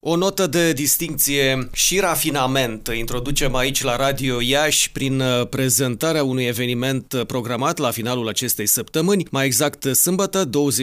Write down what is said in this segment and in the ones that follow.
O notă de distincție și rafinament introducem aici la Radio Iași prin prezentarea unui eveniment programat la finalul acestei săptămâni, mai exact sâmbătă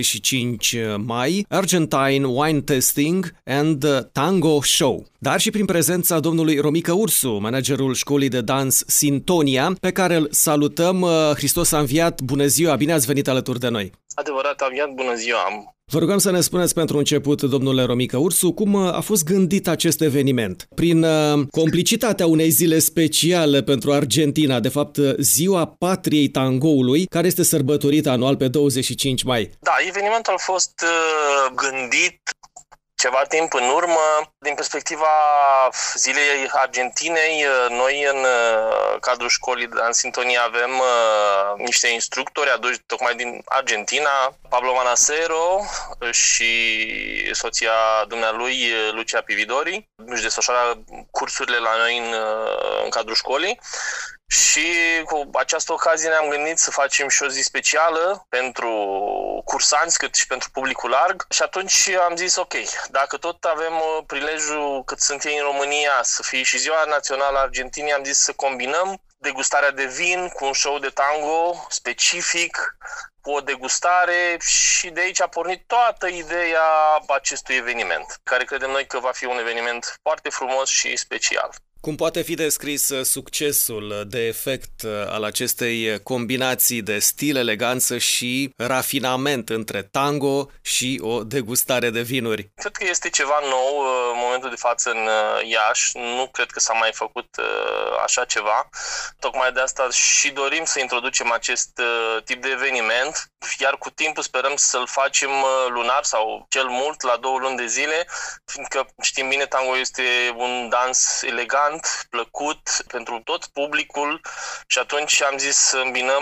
25 mai, Argentine Wine Tasting and Tango Show, dar și prin prezența domnului Romică Ursu, managerul școlii de dans Sintonia, pe care îl salutăm. Hristos a înviat, bună ziua, bine ați venit alături de noi! Adevărat, a înviat, bună ziua! Vă rugăm să ne spuneți pentru început, domnule Romică Ursu, cum a fost gândit acest eveniment? Prin complicitatea unei zile speciale pentru Argentina, de fapt Ziua Patriei Tangoului, care este sărbătorită anual pe 25 mai. Da, evenimentul a fost gândit ceva timp în urmă. Din perspectiva Zilei Argentinei, noi în cadrul școlii în Sintonia avem niște instructori aduși tocmai din Argentina, Pablo Manacero și soția dumnealui, Lucia Pividori. Își desfășoară cursurile la noi în cadrul școlii. Și cu această ocazie ne-am gândit să facem și o zi specială pentru cursanți, cât și pentru publicul larg. Și atunci am zis, ok, dacă tot avem prilejul, cât sunt ei în România, să fie și Ziua Națională a Argentinei, am zis să combinăm degustarea de vin cu un show de tango specific, cu o degustare, și de aici a pornit toată ideea acestui eveniment, care credem noi că va fi un eveniment foarte frumos și special. Cum poate fi descris succesul de efect al acestei combinații de stil, eleganță și rafinament între tango și o degustare de vinuri? Cred că este ceva nou în momentul de față în Iași. Nu cred că s-a mai făcut așa ceva. Tocmai de asta și dorim să introducem acest tip de eveniment, iar cu timpul sperăm să-l facem lunar sau cel mult la 2 luni de zile, fiindcă știm bine, tango este un dans elegant, plăcut pentru tot publicul, și atunci am zis să îmbinăm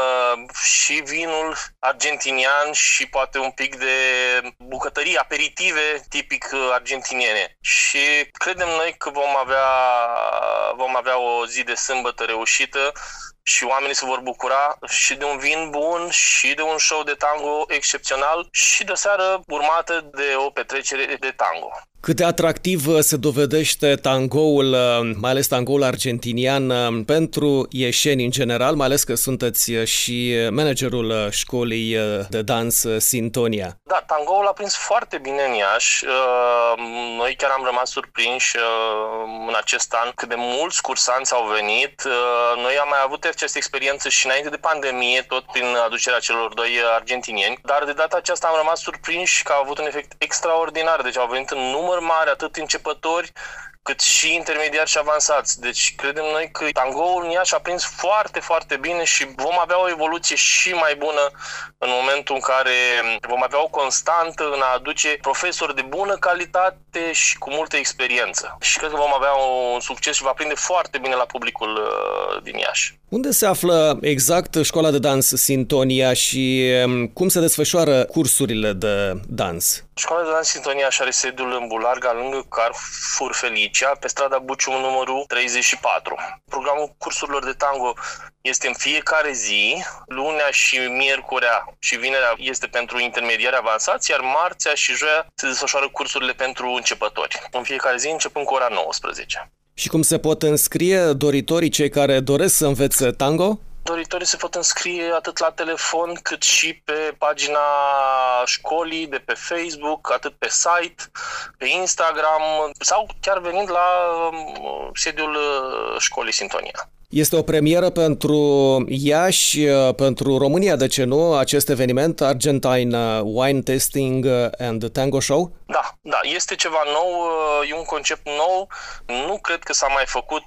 și vinul argentinian și poate un pic de bucătării, aperitive tipic argentiniene. Și credem noi că vom avea o zi de sâmbătă reușită și oamenii se vor bucura și de un vin bun și de un show de tango excepțional și de o seară urmată de o petrecere de tango. Cât de atractiv se dovedește tangoul, mai ales tangoul argentinian, pentru ieșeni în general, mai ales că sunteți și managerul școlii de dans Sintonia. Da, tangoul a prins foarte bine în Iași. Noi chiar am rămas surprinși în acest an cât de mulți cursanți au venit. Noi am mai avut această experiență și înainte de pandemie, tot prin aducerea celor 2 argentinieni, dar de data aceasta am rămas surprinși că au avut un efect extraordinar. Deci au venit în număr mare, atât începători cât și intermediari și avansați. Deci credem noi că tangoul în Iași a prins foarte, foarte bine și vom avea o evoluție și mai bună în momentul în care vom avea o constantă în a aduce profesori de bună calitate și cu multă experiență. Și cred că vom avea un succes și va prinde foarte bine la publicul din Iași. Unde se află exact școala de dans Sintonia și cum se desfășoară cursurile de dans? Școala de dans Sintonia are sediul în Bularga, lângă Carrefour Felicia, pe strada Bucium numărul 34. Programul cursurilor de tango este în fiecare zi, lunea și miercurea și vinerea este pentru intermediari avansați, iar marțea și joia se desfășoară cursurile pentru începători, în fiecare zi începând cu ora 19. Și cum se pot înscrie doritorii, cei care doresc să învețe tango? Doritorii se pot înscrie atât la telefon cât și pe pagina școlii de pe Facebook, atât pe site, pe Instagram sau chiar venind la sediul școlii Sintonia. Este o premieră pentru Iași, pentru România, de ce nu, acest eveniment, Argentine Wine Tasting and Tango Show? Da, este ceva nou, e un concept nou, nu cred că s-a mai făcut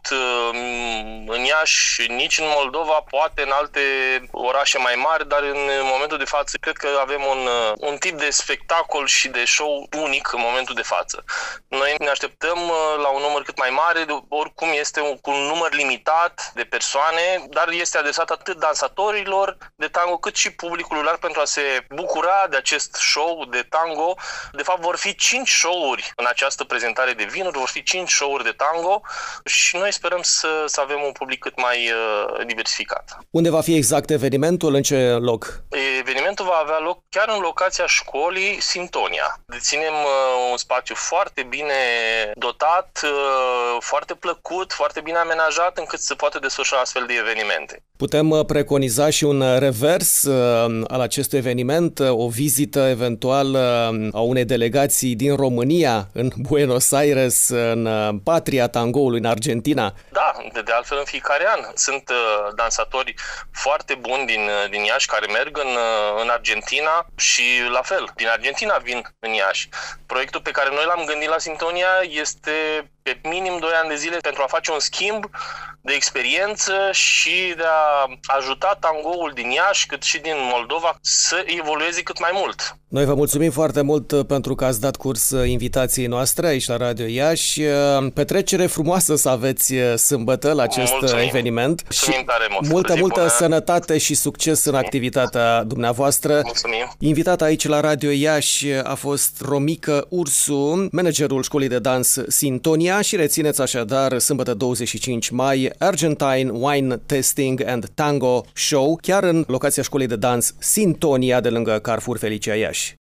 în Iași, nici în Moldova, poate în alte orașe mai mari, dar în momentul de față cred că avem un tip de spectacol și de show unic în momentul de față. Noi ne așteptăm la un număr cât mai mare, oricum este cu un număr limitat, de persoane, dar este adresat atât dansatorilor de tango cât și publicului larg pentru a se bucura de acest show de tango. De fapt, vor fi 5 show-uri în această prezentare de vinuri, vor fi 5 show-uri de tango și noi sperăm să avem un public cât mai diversificat. Unde va fi exact evenimentul? În ce loc? Evenimentul va avea loc chiar în locația școlii Sintonia. Deținem un spațiu foarte bine dotat, foarte plăcut, foarte bine amenajat, încât să poată desfășura astfel de evenimente. Putem preconiza și un revers al acestui eveniment, o vizită eventuală a unei delegații din România în Buenos Aires, în patria tangoului, în Argentina? Da, de altfel în fiecare an. Sunt dansatori foarte buni din Iași care merg în Argentina și la fel, din Argentina vin în Iași. Proiectul pe care noi l-am gândit la Sintonia este pe minim 2 ani de zile pentru a face un schimb de experiență și de a ajuta tangoul din Iași, cât și din Moldova, să evolueze cât mai mult. Noi vă mulțumim foarte mult pentru că ați dat curs invitației noastre aici la Radio Iași. Petrecere frumoasă să aveți sâmbătă la acest eveniment și multă sănătate și succes în activitatea dumneavoastră. Mulțumim. Invitat aici la Radio Iași a fost Romică Ursu, managerul școlii de dans Sintonia, și rețineți așadar sâmbătă 25 mai Argentine Wine Tasting and Tango Show chiar în locația școlii de dans Sintonia de lângă Carrefour Felicia Iași.